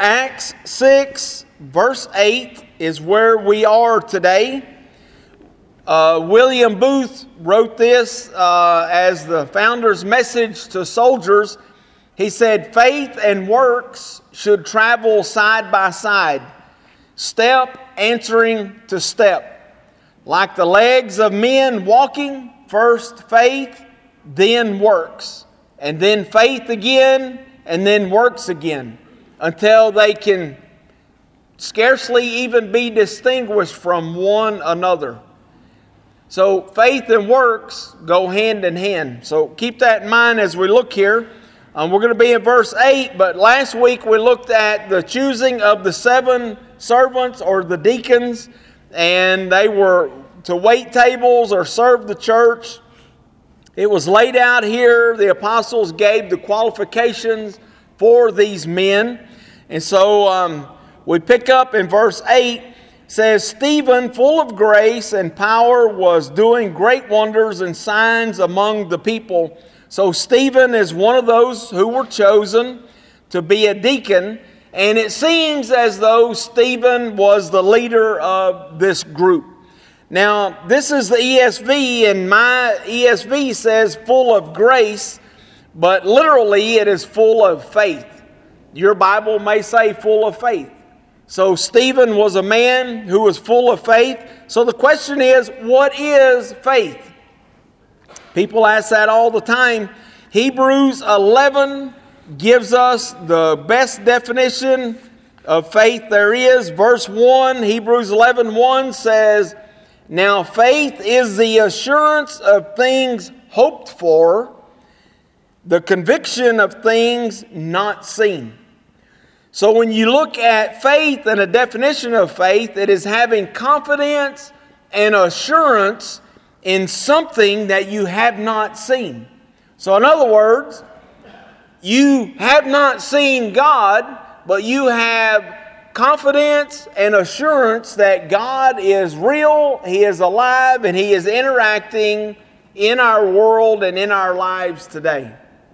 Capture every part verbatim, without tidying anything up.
Acts six, verse eight is where we are today. Uh, William Booth wrote this uh, as the founder's message to soldiers. He said, "Faith and works should travel side by side, step answering to step. Like the legs of men walking, first faith, then works, and then faith again, and then works again, until they can scarcely even be distinguished from one another." So faith and works go hand in hand. So keep that in mind as we look here. Um, we're going to be in verse eight, but last week we looked at the choosing of the seven servants or the deacons, and they were to wait tables or serve the church. It was laid out here. The apostles gave the qualifications for these men. And so um, we pick up in verse eight. It says, "Stephen, full of grace and power, was doing great wonders and signs among the people." So Stephen is one of those who were chosen to be a deacon. And it seems as though Stephen was the leader of this group. Now, this is the E S V, and my E S V says full of grace, but literally it is full of faith. Your Bible may say full of faith. So Stephen was a man who was full of faith. So the question is, what is faith? People ask that all the time. Hebrews eleven gives us the best definition of faith there is. Verse one, Hebrews eleven one says, "Now faith is the assurance of things hoped for, the conviction of things not seen." So when you look at faith and a definition of faith, it is having confidence and assurance in something that you have not seen. So in other words, you have not seen God, but you have confidence and assurance that God is real, He is alive, and He is interacting in our world and in our lives today.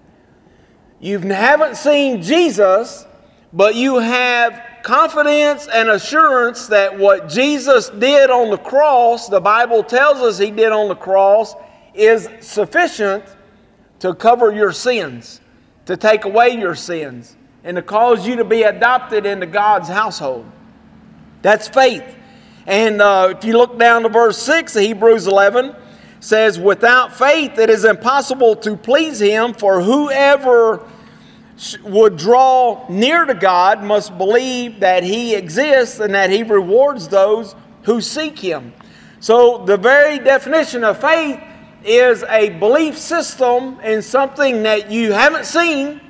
You haven't seen Jesus, but you have confidence and assurance that what Jesus did on the cross, the Bible tells us He did on the cross, is sufficient to cover your sins, to take away your sins, and to cause you to be adopted into God's household. That's faith. And uh, if you look down to verse six of Hebrews eleven, says, "Without faith it is impossible to please Him, for whoever would draw near to God must believe that He exists and that He rewards those who seek Him." So the very definition of faith is a belief system in something that you haven't seen.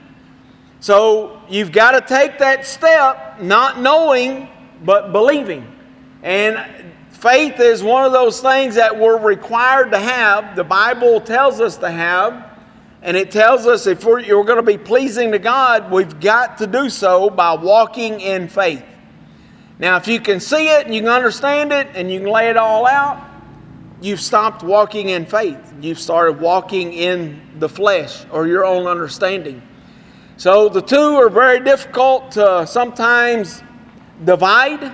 So you've got to take that step, not knowing, but believing. And faith is one of those things that we're required to have. The Bible tells us to have. And it tells us if we're, you're going to be pleasing to God, we've got to do so by walking in faith. Now, if you can see it and you can understand it and you can lay it all out, you've stopped walking in faith. You've started walking in the flesh or your own understanding. So the two are very difficult to sometimes divide,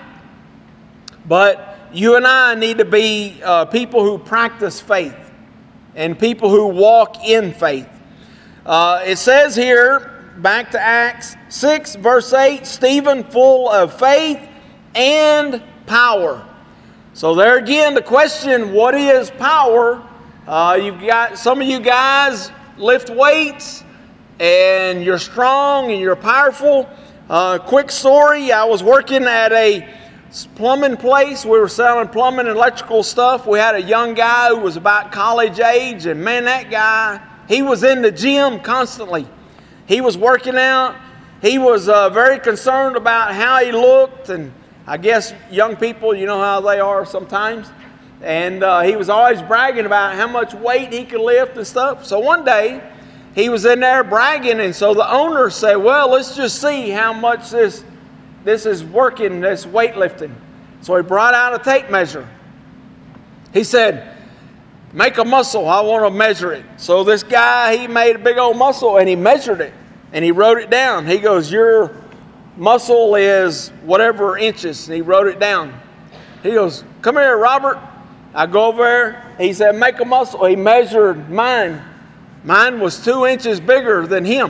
but you and I need to be uh, people who practice faith and people who walk in faith. Uh, it says here, back to Acts six, verse eight, "Stephen, full of faith and power." So there again, the question, what is power? Uh, you've got some of you guys lift weights, and you're strong and you're powerful. Uh, quick story, I was working at a plumbing place. We were selling plumbing and electrical stuff. We had a young guy who was about college age, and man, that guy, he was in the gym constantly. He was working out. He was uh, very concerned about how he looked, and I guess young people, you know how they are sometimes. And uh, he was always bragging about how much weight he could lift and stuff. So one day, he was in there bragging, and so the owner said, "Well, let's just see how much this this is working, this weightlifting." So he brought out a tape measure. He said, "Make a muscle, I want to measure it." So this guy, he made a big old muscle and he measured it and he wrote it down. He goes, "You're muscle is whatever inches. And he wrote it down. He goes, come here, Robert. I go over there. He said, make a muscle. He measured mine. Mine was two inches bigger than him.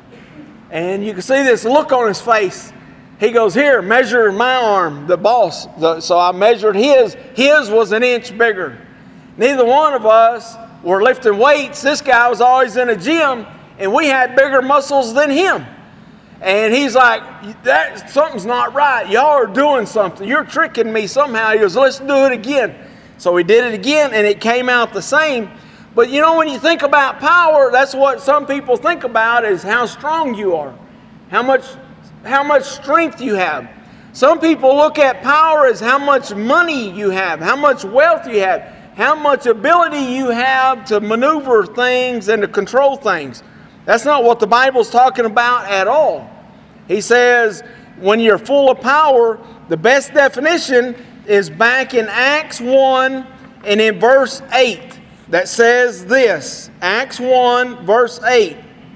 And you can see this look on his face. He goes, here, measure my arm, the boss. So I measured his. His was an inch bigger. Neither one of us were lifting weights. This guy was always in a gym, and we had bigger muscles than him. And he's like, that, something's not right. Y'all are doing something. You're tricking me somehow. He goes, let's do it again. So we did it again, and it came out the same. But you know, when you think about power, that's what some people think about, is how strong you are. How much, how much strength you have. Some people look at power as how much money you have, how much wealth you have, how much ability you have to maneuver things and to control things. That's not what the Bible's talking about at all. He says, when you're full of power, the best definition is back in Acts one and in verse eight that says this. Acts one verse eight.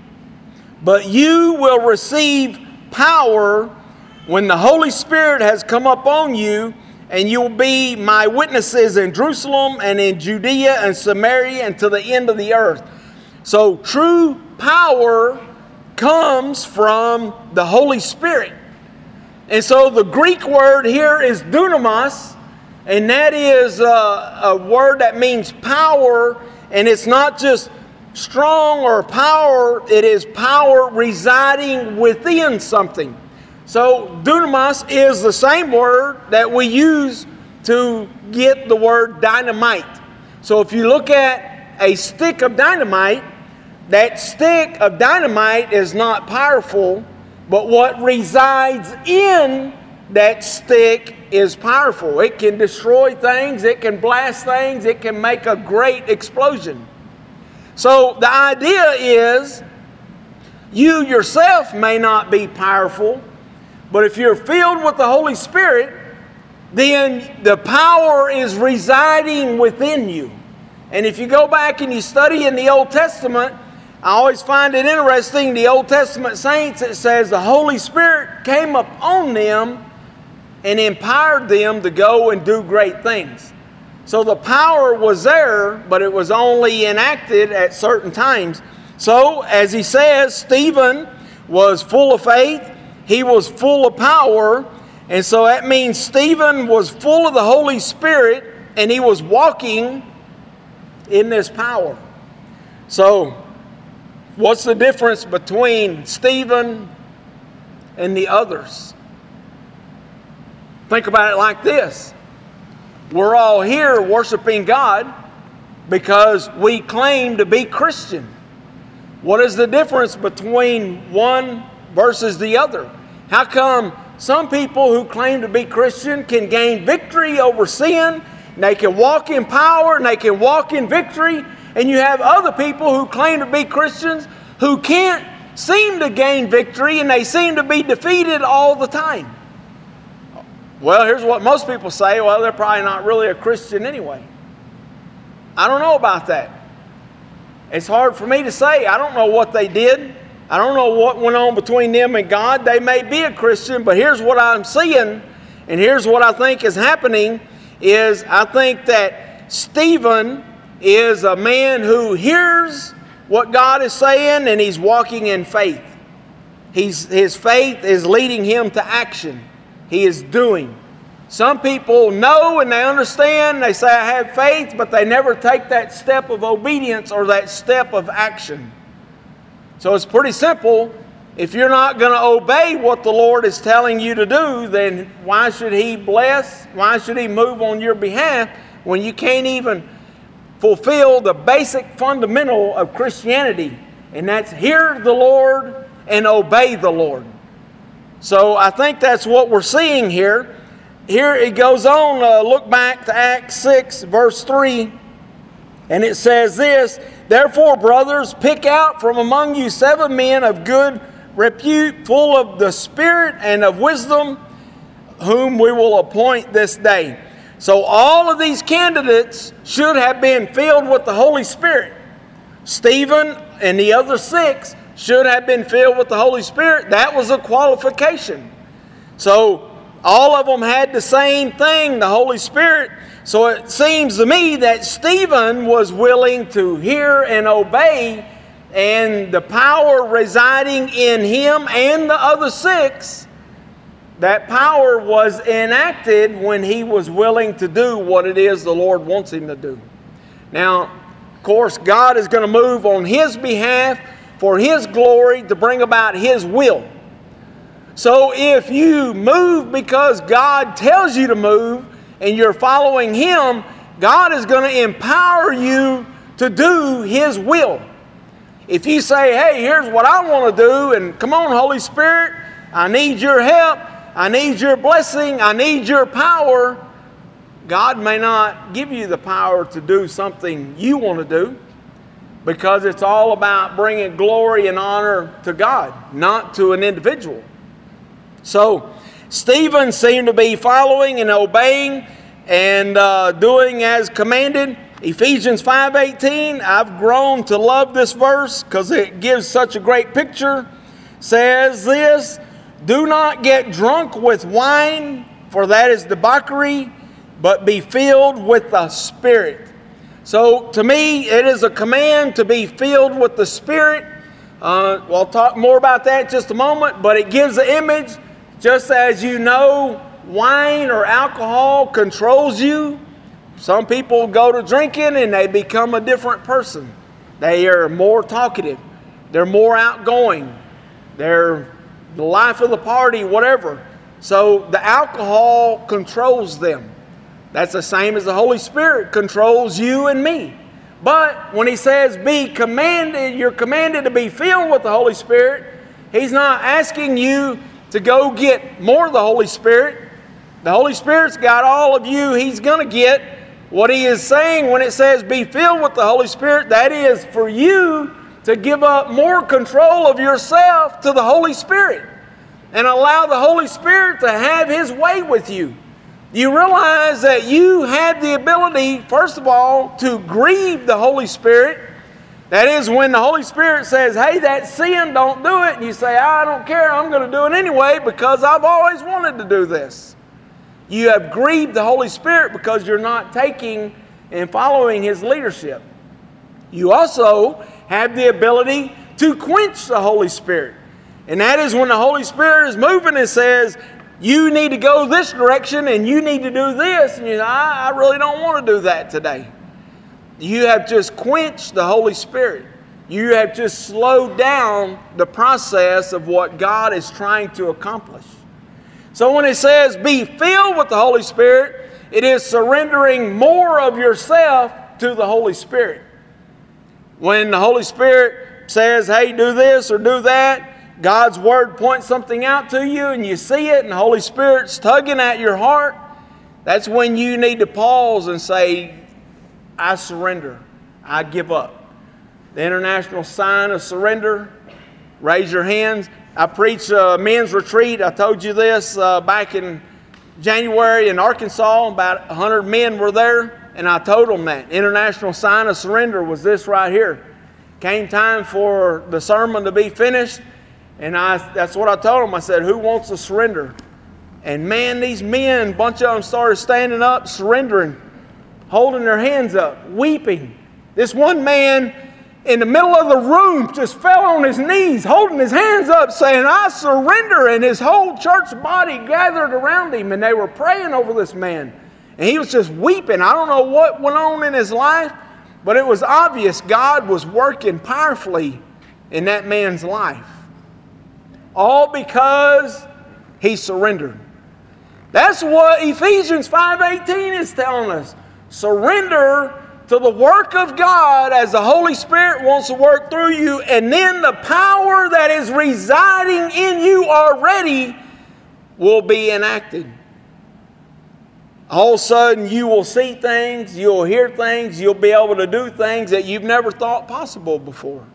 But you will receive power when the Holy Spirit has come upon you, and you will be my witnesses in Jerusalem and in Judea and Samaria and to the end of the earth. So true power comes from the Holy Spirit. And so the Greek word here is dunamis, and that is a, a word that means power, and it's not just strong or power, it is power residing within something. So dunamis is the same word that we use to get the word dynamite. So if you look at a stick of dynamite, that stick of dynamite is not powerful, but what resides in that stick is powerful. It can destroy things, it can blast things, it can make a great explosion. So the idea is, you yourself may not be powerful, but if you're filled with the Holy Spirit, then the power is residing within you. And if you go back and you study in the Old Testament, I always find it interesting, the Old Testament saints, it says the Holy Spirit came upon them and empowered them to go and do great things. So the power was there, but it was only enacted at certain times. So, as he says, Stephen was full of faith, he was full of power, and so that means Stephen was full of the Holy Spirit, and he was walking in this power. So, what's the difference between Stephen and the others? Think about it like this. We're all here worshiping God because we claim to be Christian. What is the difference between one versus the other? How come some people who claim to be Christian can gain victory over sin, and they can walk in power, and they can walk in victory, and you have other people who claim to be Christians who can't seem to gain victory, and they seem to be defeated all the time? Well, here's what most people say. Well, they're probably not really a Christian anyway. I don't know about that. It's hard for me to say. I don't know what they did. I don't know what went on between them and God. They may be a Christian, but here's what I'm seeing, and here's what I think is happening, is I think that Stephen is a man who hears what God is saying, and he's walking in faith. He's, his faith is leading him to action. He is doing. Some people know and they understand, they say, I have faith, but they never take that step of obedience or that step of action. So it's pretty simple. If you're not going to obey what the Lord is telling you to do, then why should He bless? Why should He move on your behalf when you can't even fulfill the basic fundamental of Christianity? And that's hear the Lord and obey the Lord. So I think that's what we're seeing here. Here it goes on, uh, look back to Acts six, verse three, and it says this, therefore, brothers, pick out from among you seven men of good repute, full of the Spirit and of wisdom, whom we will appoint this day. So all of these candidates should have been filled with the Holy Spirit. Stephen and the other six should have been filled with the Holy Spirit. That was a qualification. So all of them had the same thing, the Holy Spirit. So it seems to me that Stephen was willing to hear and obey, and the power residing in him and the other six, that power was enacted when he was willing to do what it is the Lord wants him to do. Now, of course, God is going to move on his behalf for his glory to bring about his will. So if you move because God tells you to move and you're following him, God is going to empower you to do his will. If you say, hey, here's what I want to do, and come on, Holy Spirit, I need your help, I need your blessing, I need your power, God may not give you the power to do something you want to do, because it's all about bringing glory and honor to God, not to an individual. So Stephen seemed to be following and obeying and uh, doing as commanded. Ephesians five eighteen, I've grown to love this verse because it gives such a great picture. Says this, do not get drunk with wine, for that is debauchery, but be filled with the Spirit. So to me, it is a command to be filled with the Spirit. Uh, we'll talk more about that in just a moment, but it gives the image. Just as you know, wine or alcohol controls you. Some people go to drinking and they become a different person. They are more talkative. They're more outgoing. They're the life of the party, whatever. So the alcohol controls them. That's the same as the Holy Spirit controls you and me. But when he says be commanded, you're commanded to be filled with the Holy Spirit, he's not asking you to go get more of the Holy Spirit. The Holy Spirit's got all of you he's going to get. What he is saying when it says be filled with the Holy Spirit, that is for you to give up more control of yourself to the Holy Spirit and allow the Holy Spirit to have his way with you. You realize that you have the ability, first of all, to grieve the Holy Spirit. That is when the Holy Spirit says, hey, that sin, don't do it. And you say, I don't care, I'm going to do it anyway because I've always wanted to do this. You have grieved the Holy Spirit because you're not taking and following his leadership. You also have the ability to quench the Holy Spirit. And that is when the Holy Spirit is moving and says, you need to go this direction and you need to do this. And you say, I, I really don't want to do that today. You have just quenched the Holy Spirit. You have just slowed down the process of what God is trying to accomplish. So when it says be filled with the Holy Spirit, it is surrendering more of yourself to the Holy Spirit. When the Holy Spirit says, hey, do this or do that, God's Word points something out to you and you see it and the Holy Spirit's tugging at your heart, that's when you need to pause and say, I surrender. I give up. The international sign of surrender, raise your hands. I preached a men's retreat. I told you this uh, back in January in Arkansas. About one hundred men were there. And I told them that international sign of surrender was this right here. Came time for the sermon to be finished. And I, that's what I told them. I said, who wants to surrender? And man, these men, a bunch of them started standing up, surrendering, holding their hands up, weeping. This one man in the middle of the room just fell on his knees, holding his hands up, saying, I surrender. And his whole church body gathered around him, and they were praying over this man. And he was just weeping. I don't know what went on in his life, but it was obvious God was working powerfully in that man's life. All because he surrendered. That's what Ephesians five eighteen is telling us. Surrender to the work of God as the Holy Spirit wants to work through you, and then the power that is residing in you already will be enacted. All of a sudden you will see things, you'll hear things, you'll be able to do things that you've never thought possible before.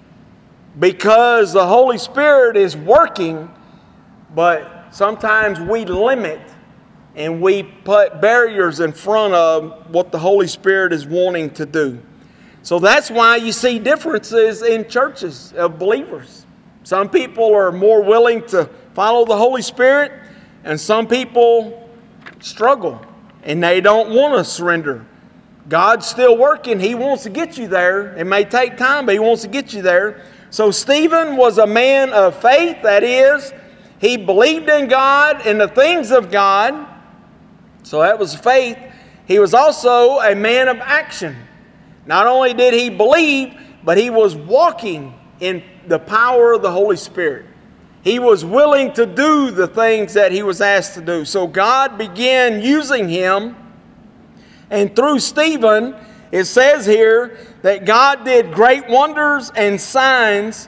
Because the Holy Spirit is working, but sometimes we limit and we put barriers in front of what the Holy Spirit is wanting to do. So that's why you see differences in churches of believers. Some people are more willing to follow the Holy Spirit. And some people struggle and they don't want to surrender. God's still working. He wants to get you there. It may take time, but He wants to get you there. So Stephen was a man of faith. That is, he believed in God and the things of God. So that was faith. He was also a man of action. Not only did he believe, but he was walking in the power of the Holy Spirit. He was willing to do the things that he was asked to do. So God began using him. And through Stephen, it says here that God did great wonders and signs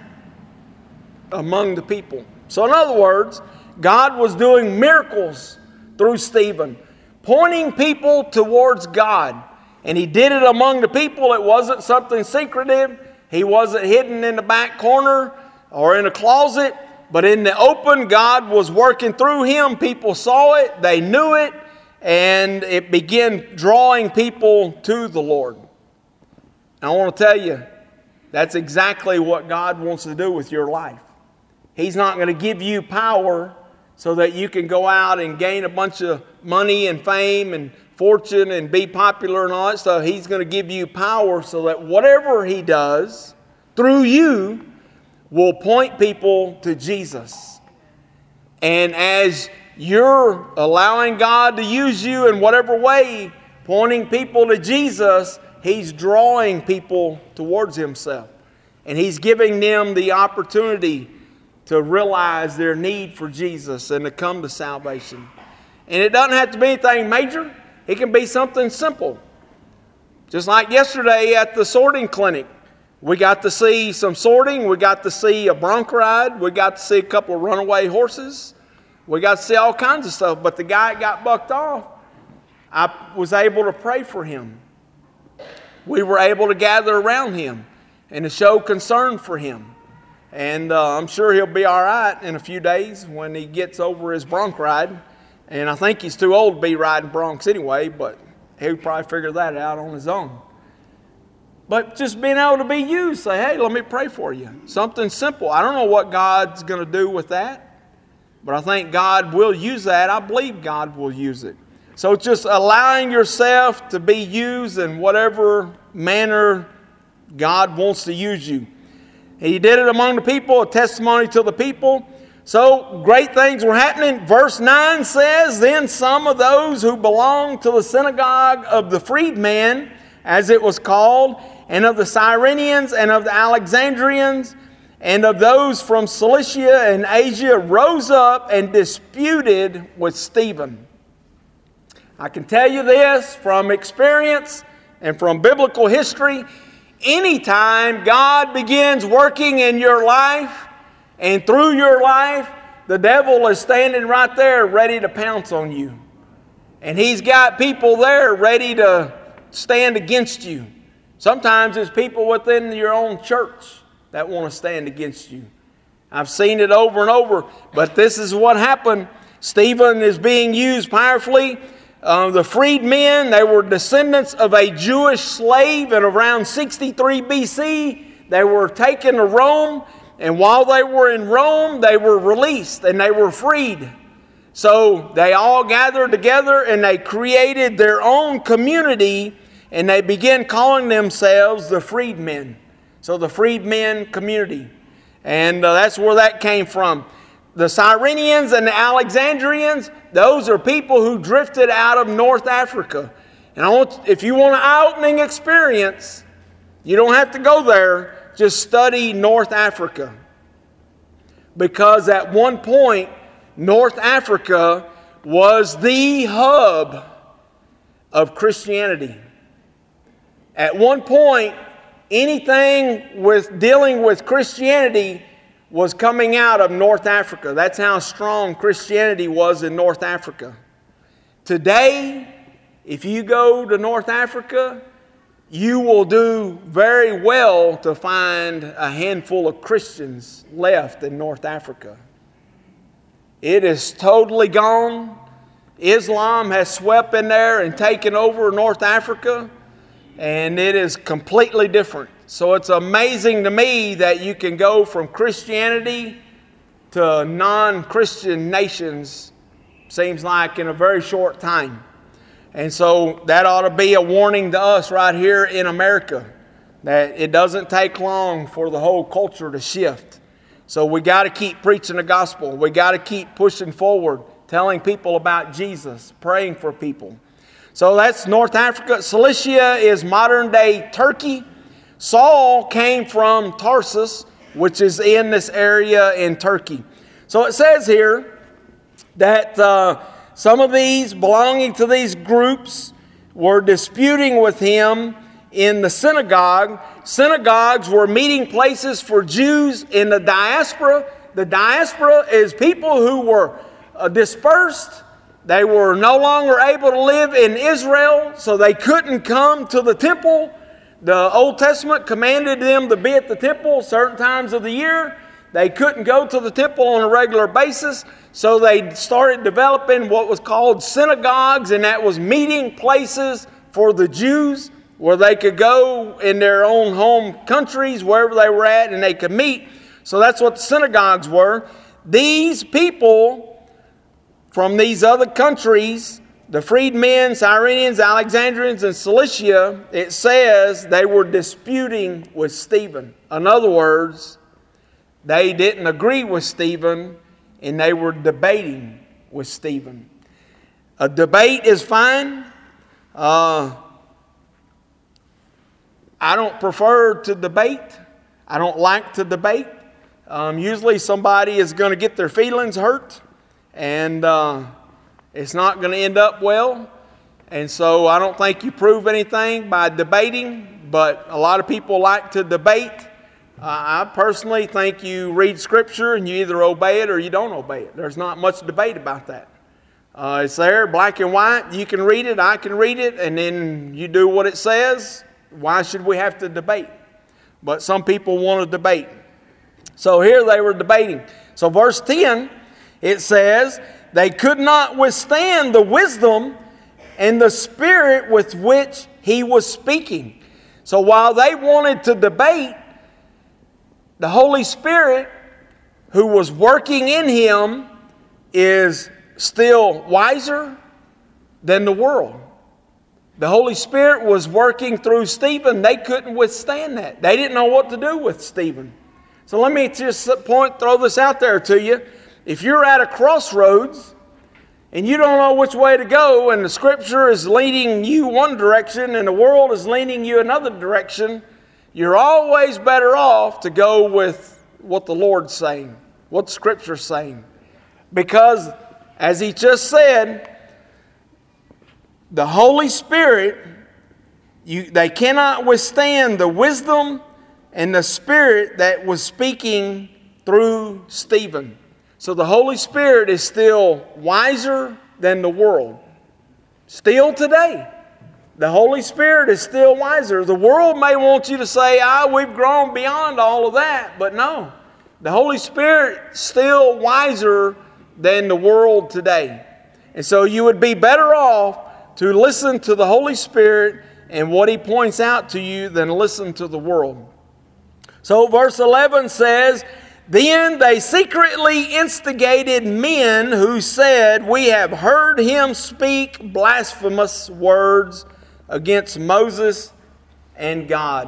among the people. So in other words, God was doing miracles through Stephen, pointing people towards God. And he did it among the people. It wasn't something secretive. He wasn't hidden in the back corner or in a closet. But in the open, God was working through him. People saw it. They knew it. And it began drawing people to the Lord. And I want to tell you, that's exactly what God wants to do with your life. He's not going to give you power so that you can go out and gain a bunch of money and fame and fortune and be popular and all that stuff. He's going to give you power so that whatever He does through you will point people to Jesus. And as you're allowing God to use you in whatever way, pointing people to Jesus, He's drawing people towards Himself. And He's giving them the opportunity to realize their need for Jesus and to come to salvation. And it doesn't have to be anything major. It can be something simple. Just like yesterday at the sorting clinic. We got to see some sorting. We got to see a bronc ride. We got to see a couple of runaway horses. We got to see all kinds of stuff. But the guy that got bucked off, I was able to pray for him. We were able to gather around him and to show concern for him. And uh, I'm sure he'll be all right in a few days when he gets over his bronc ride. And I think he's too old to be riding broncs anyway, but he'll probably figure that out on his own. But just being able to be used, say, hey, let me pray for you. Something simple. I don't know what God's going to do with that, but I think God will use that. I believe God will use it. So just allowing yourself to be used in whatever manner God wants to use you. He did it among the people, a testimony to the people. So great things were happening. Verse nine says, then some of those who belonged to the synagogue of the freedmen, as it was called, and of the Cyrenians and of the Alexandrians, and of those from Cilicia and Asia, rose up and disputed with Stephen. I can tell you this from experience and from biblical history. Anytime God begins working in your life and through your life, the devil is standing right there ready to pounce on you. And he's got people there ready to stand against you. Sometimes it's people within your own church that want to stand against you. I've seen it over and over, but this is what happened. Stephen is being used powerfully. Uh, the freedmen, they were descendants of a Jewish slave in around sixty-three B C. They were taken to Rome, and while they were in Rome, they were released and they were freed. So they all gathered together and they created their own community, and they began calling themselves the freedmen. So the freedmen community. And uh, that's where that came from. The Cyrenians and the Alexandrians, those are people who drifted out of North Africa. And I want, if you want an eye-opening experience, you don't have to go there. Just study North Africa. Because at one point, North Africa was the hub of Christianity. At one point, anything with dealing with Christianity was coming out of North Africa. That's how strong Christianity was in North Africa. Today, if you go to North Africa, you will do very well to find a handful of Christians left in North Africa. It is totally gone. Islam has swept in there and taken over North Africa, and it is completely different. So it's amazing to me that you can go from Christianity to non-Christian nations Seems like in a very short time. And so that ought to be a warning to us right here in America, that it doesn't take long for the whole culture to shift. So we got to keep preaching the gospel. We got to keep pushing forward, telling people about Jesus, praying for people. So that's North Africa. Cilicia is modern-day Turkey. Saul came from Tarsus, which is in this area in Turkey. So it says here that uh, some of these belonging to these groups were disputing with him in the synagogue. Synagogues were meeting places for Jews in the diaspora. The diaspora is people who were uh, dispersed. They were no longer able to live in Israel, so they couldn't come to the temple. The Old Testament commanded them to be at the temple certain times of the year. They couldn't go to the temple on a regular basis, so they started developing what was called synagogues, and that was meeting places for the Jews where they could go in their own home countries, wherever they were at, and they could meet. So that's what the synagogues were. These people from these other countries, the freedmen, Cyrenians, Alexandrians, and Cilicia, it says they were disputing with Stephen. In other words, they didn't agree with Stephen, and they were debating with Stephen. A debate is fine. Uh, I don't prefer to debate. I don't like to debate. Um, usually somebody is going to get their feelings hurt, and uh, it's not going to end up well. And so I don't think you prove anything by debating, but a lot of people like to debate. Uh, I personally think you read Scripture and you either obey it or you don't obey it. There's not much debate about that. Uh, it's there, black and white. You can read it, I can read it, and then you do what it says. Why should we have to debate? But some people want to debate. So here they were debating. So verse ten, it says, they could not withstand the wisdom and the spirit with which he was speaking. So while they wanted to debate, the Holy Spirit, who was working in him, is still wiser than the world. The Holy Spirit was working through Stephen. They couldn't withstand that. They didn't know what to do with Stephen. So let me just point, throw this out there to you. If you're at a crossroads and you don't know which way to go, and the Scripture is leading you one direction and the world is leading you another direction, you're always better off to go with what the Lord's saying, what the Scripture's saying. Because, as he just said, the Holy Spirit, you, they cannot withstand the wisdom and the Spirit that was speaking through Stephen. So the Holy Spirit is still wiser than the world. Still today. The Holy Spirit is still wiser. The world may want you to say, ah, we've grown beyond all of that. But no, the Holy Spirit is still wiser than the world today. And so you would be better off to listen to the Holy Spirit and what He points out to you than listen to the world. So verse eleven says, then they secretly instigated men who said, we have heard him speak blasphemous words against Moses and God.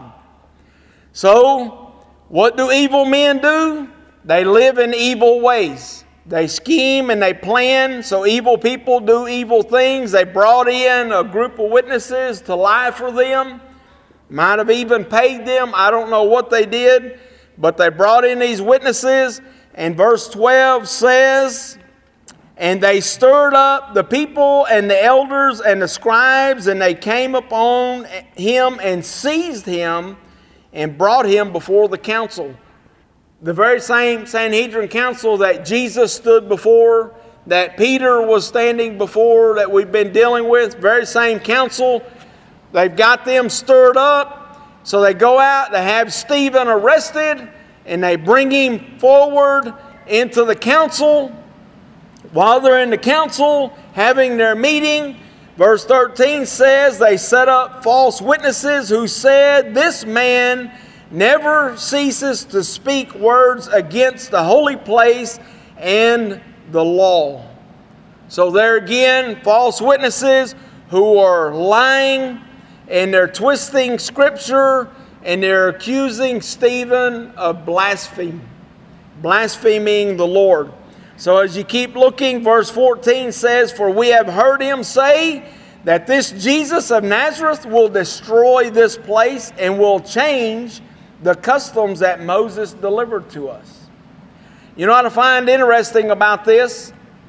So, what do evil men do? They live in evil ways. They scheme and they plan, so evil people do evil things. They brought in a group of witnesses to lie for them. Might have even paid them. I don't know what they did, but they brought in these witnesses, and verse twelve says, and they stirred up the people and the elders and the scribes, and they came upon him and seized him and brought him before the council. The very same Sanhedrin council that Jesus stood before, that Peter was standing before, that we've been dealing with, very same council. They've got them stirred up. So they go out, they have Stephen arrested, and they bring him forward into the council. While they're in the council having their meeting, verse thirteen says they set up false witnesses who said, this man never ceases to speak words against the holy place and the law. So there again, false witnesses who are lying and they're twisting Scripture and they're accusing Stephen of blasphemy, blaspheming the Lord. So as you keep looking, verse fourteen says, "For we have heard him say that this Jesus of Nazareth will destroy this place and will change the customs that Moses delivered to us." You know what I find interesting about this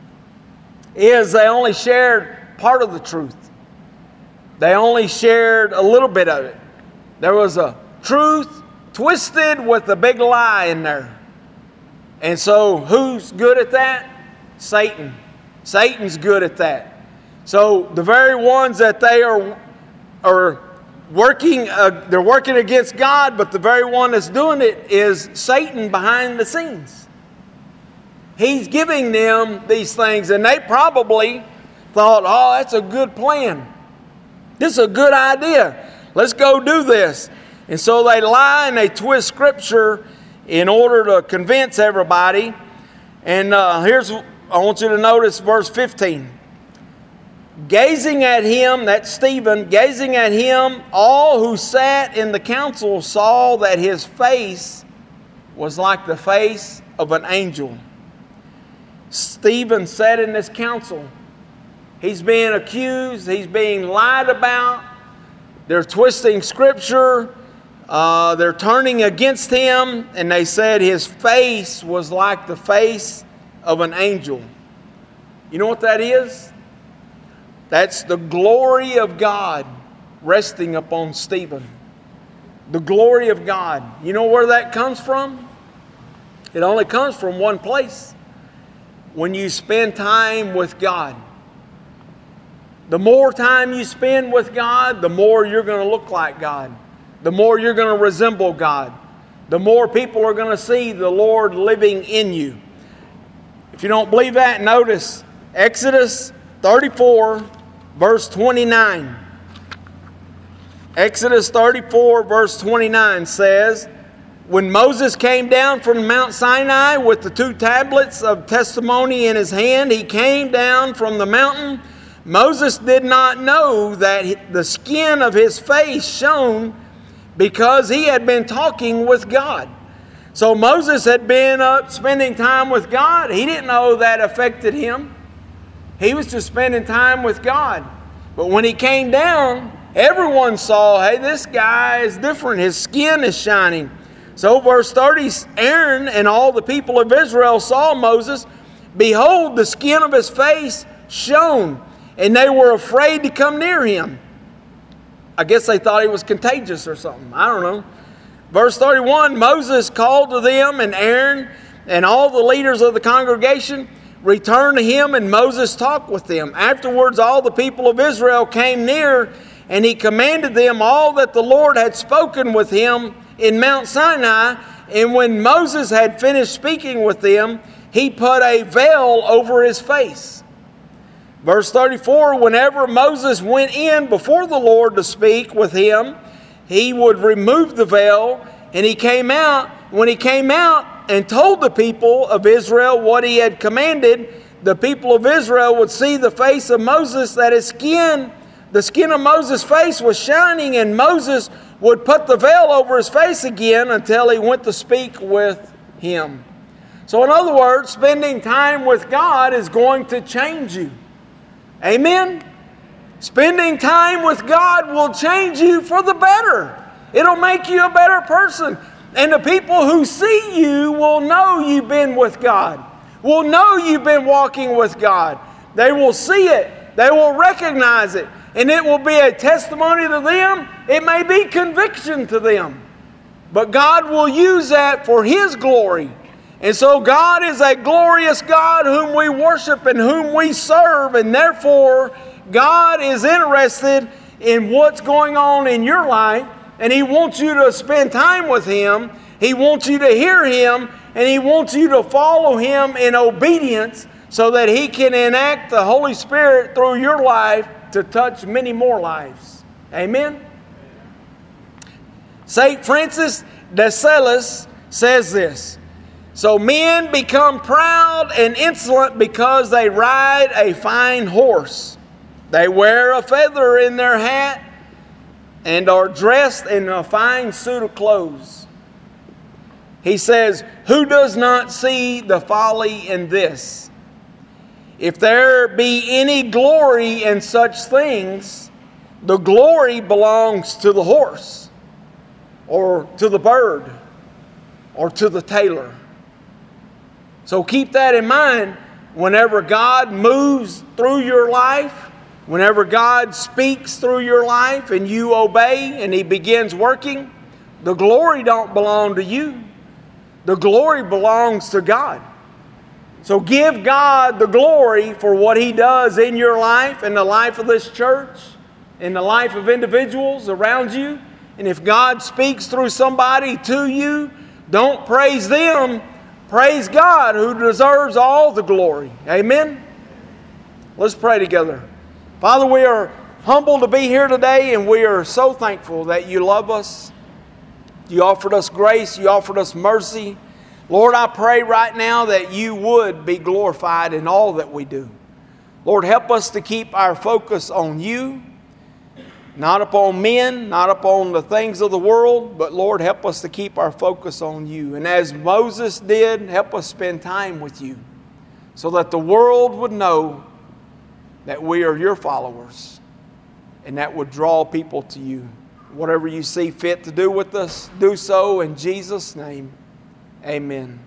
is they only shared part of the truth. They only shared a little bit of it. There was a truth twisted with a big lie in there. And so who's good at that? Satan. Satan's good at that. So the very ones that they are are working, uh, they're working against God, but the very one that's doing it is Satan behind the scenes. He's giving them these things, and they probably thought, "Oh, that's a good plan. This is a good idea. Let's go do this." And so they lie and they twist Scripture in order to convince everybody. And uh, here's, I want you to notice verse fifteen. "Gazing at him," that's Stephen, "gazing at him, all who sat in the council saw that his face was like the face of an angel." Stephen sat in this council. He's being accused. He's being lied about. They're twisting Scripture. Uh, they're turning against him. And they said his face was like the face of an angel. You know what that is? That's the glory of God resting upon Stephen. The glory of God. You know where that comes from? It only comes from one place. When you spend time with God. The more time you spend with God, the more you're going to look like God. The more you're going to resemble God. The more people are going to see the Lord living in you. If you don't believe that, notice Exodus thirty-four, verse twenty-nine. Exodus thirty-four, verse twenty-nine says, "When Moses came down from Mount Sinai with the two tablets of testimony in his hand, he came down from the mountain. Moses did not know that the skin of his face shone because he had been talking with God." So Moses had been up spending time with God. He didn't know that affected him. He was just spending time with God. But when he came down, everyone saw, hey, this guy is different. His skin is shining. So verse thirty, "Aaron and all the people of Israel saw Moses. Behold, the skin of his face shone, and they were afraid to come near him." I guess they thought he was contagious or something. I don't know. Verse thirty-one, "Moses called to them, and Aaron and all the leaders of the congregation returned to him, and Moses talked with them. Afterwards, all the people of Israel came near, and he commanded them all that the Lord had spoken with him in Mount Sinai. And when Moses had finished speaking with them, he put a veil over his face." Verse thirty-four, "Whenever Moses went in before the Lord to speak with him, he would remove the veil, and he came out. When he came out and told the people of Israel what he had commanded, the people of Israel would see the face of Moses, that his skin, the skin of Moses' face was shining, and Moses would put the veil over his face again until he went to speak with him." So in other words, spending time with God is going to change you. Amen? Spending time with God will change you for the better. It'll make you a better person. And the people who see you will know you've been with God. Will know you've been walking with God. They will see it. They will recognize it. And it will be a testimony to them. It may be conviction to them. But God will use that for His glory. And so God is a glorious God whom we worship and whom we serve. And therefore, God is interested in what's going on in your life. And He wants you to spend time with Him. He wants you to hear Him. And He wants you to follow Him in obedience so that He can enact the Holy Spirit through your life to touch many more lives. Amen? Saint Francis de Sales says this: So men become proud and insolent because they ride a fine horse. They wear a feather in their hat and are dressed in a fine suit of clothes. He says, who does not see the folly in this? If there be any glory in such things, the glory belongs to the horse, or to the bird, or to the tailor. So keep that in mind whenever God moves through your life. Whenever God speaks through your life and you obey and He begins working, the glory don't belong to you. The glory belongs to God. So give God the glory for what He does in your life, in the life of this church, in the life of individuals around you. And if God speaks through somebody to you, don't praise them. Praise God, who deserves all the glory. Amen? Let's pray together. Father, we are humbled to be here today, and we are so thankful that You love us. You offered us grace. You offered us mercy. Lord, I pray right now that You would be glorified in all that we do. Lord, help us to keep our focus on You, not upon men, not upon the things of the world, but Lord, help us to keep our focus on You. And as Moses did, help us spend time with You so that the world would know that we are Your followers, and that would draw people to You. Whatever You see fit to do with us, do so in Jesus' name. Amen.